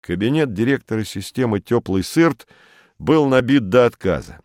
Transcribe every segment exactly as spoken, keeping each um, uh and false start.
Кабинет директора системы «Теплый сырт» был набит до отказа.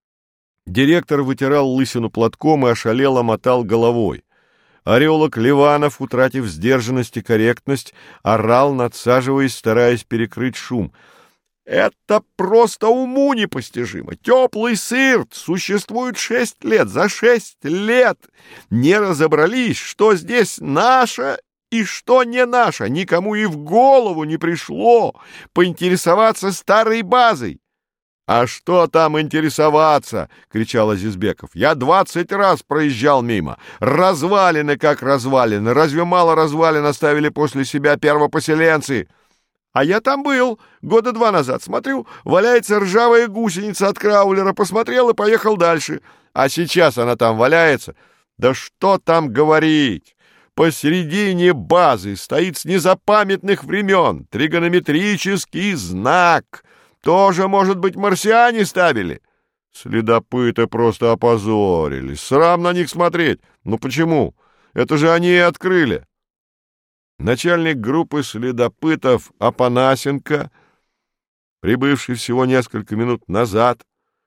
Директор вытирал лысину платком и ошалело мотал головой. Орелок Ливанов, утратив сдержанность и корректность, орал, надсаживаясь, стараясь перекрыть шум. «Это просто уму непостижимо! Теплый сырт существует шесть лет! За шесть лет не разобрались, что здесь наше и что не наше! Никому и в голову не пришло поинтересоваться старой базой!» «А что там интересоваться?» — кричал Азизбеков. «Я двадцать раз проезжал мимо. Развалины как развалины. Разве мало развалин оставили после себя первопоселенцы? А я там был года два назад. Смотрю, валяется ржавая гусеница от краулера. Посмотрел и поехал дальше. А сейчас она там валяется. Да что там говорить? Посередине базы стоит с незапамятных времен тригонометрический знак. Тоже, может быть, марсиане ставили? Следопыты просто опозорились. Срам на них смотреть. Ну почему? Это же они и открыли». Начальник группы следопытов Апанасенко, прибывший всего несколько минут назад,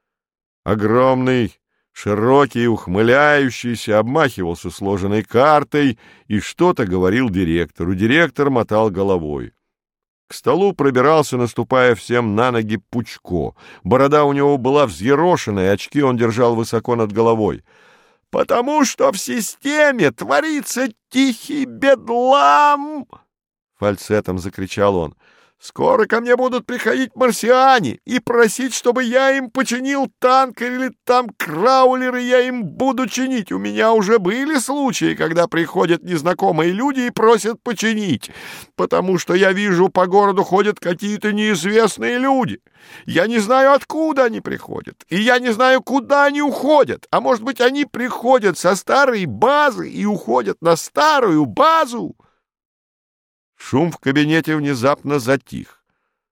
огромный, широкий, ухмыляющийся, обмахивался сложенной картой и что-то говорил директору. Директор мотал головой. К столу пробирался, наступая всем на ноги, Пучко. Борода у него была взъерошенная, очки он держал высоко над головой. «Потому что в системе творится тихий бедлам!» — фальцетом закричал он. «Скоро ко мне будут приходить марсиане и просить, чтобы я им починил танк или там краулер, и я им буду чинить. У меня уже были случаи, когда приходят незнакомые люди и просят починить, потому что я вижу, по городу ходят какие-то неизвестные люди. Я не знаю, откуда они приходят, и я не знаю, куда они уходят. А может быть, они приходят со старой базы и уходят на старую базу?» Шум в кабинете внезапно затих.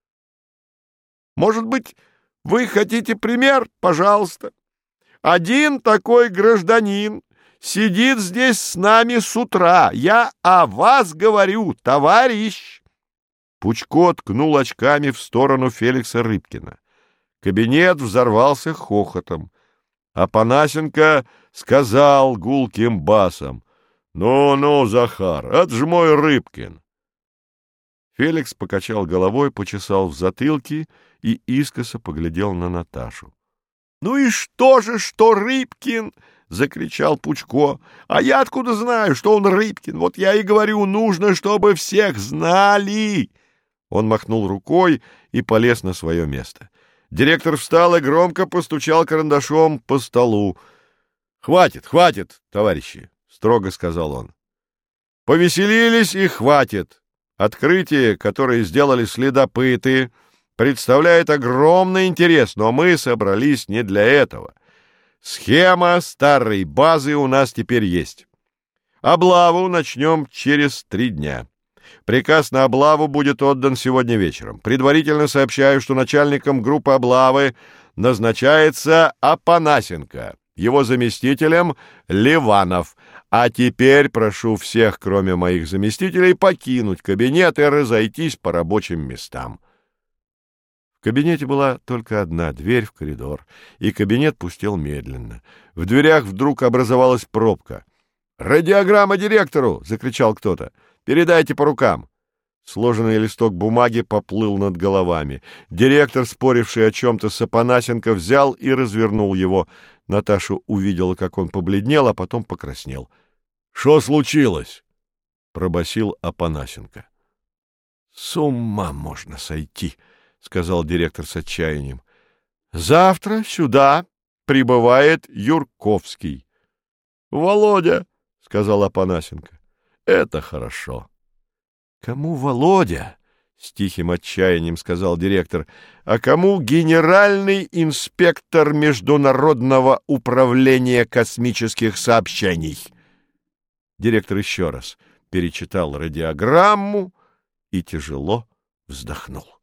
«Может быть, вы хотите пример? Пожалуйста. Один такой гражданин сидит здесь с нами с утра. Я о вас говорю, товарищ!» Пучко ткнул очками в сторону Феликса Рыбкина. Кабинет взорвался хохотом. Апанасенко сказал гулким басом: «Ну-ну, Захар, это же мой Рыбкин!» Феликс покачал головой, почесал в затылке и искоса поглядел на Наташу. «Ну и что же, что Рыбкин?» — закричал Пучко. «А я откуда знаю, что он Рыбкин? Вот я и говорю, нужно, чтобы всех знали!» Он махнул рукой и полез на свое место. Директор встал и громко постучал карандашом по столу. «Хватит, хватит, товарищи!» — строго сказал он. «Повеселились и хватит! Открытие, которое сделали следопыты, представляет огромный интерес, но мы собрались не для этого. Схема старой базы у нас теперь есть. Облаву начнем через три дня. Приказ на облаву будет отдан сегодня вечером. Предварительно сообщаю, что начальником группы облавы назначается Апанасенко, его заместителем Ливанов. А теперь прошу всех, кроме моих заместителей, покинуть кабинет и разойтись по рабочим местам». В кабинете была только одна дверь в коридор, и кабинет пустел медленно. В дверях вдруг образовалась пробка. «Радиограмма директору!» — закричал кто-то. «Передайте по рукам!» Сложенный листок бумаги поплыл над головами. Директор, споривший о чем-то с Апанасенко, взял и развернул его. Наташа увидела, как он побледнел, а потом покраснел. «Что случилось?» — пробасил Апанасенко. «С ума можно сойти», — сказал директор с отчаянием. «Завтра сюда прибывает Юрковский». «Володя», — сказал Апанасенко. «Это хорошо». «Кому Володя?» — с тихим отчаянием сказал директор. «А кому генеральный инспектор Международного управления космических сообщений?» Директор еще раз перечитал радиограмму и тяжело вздохнул.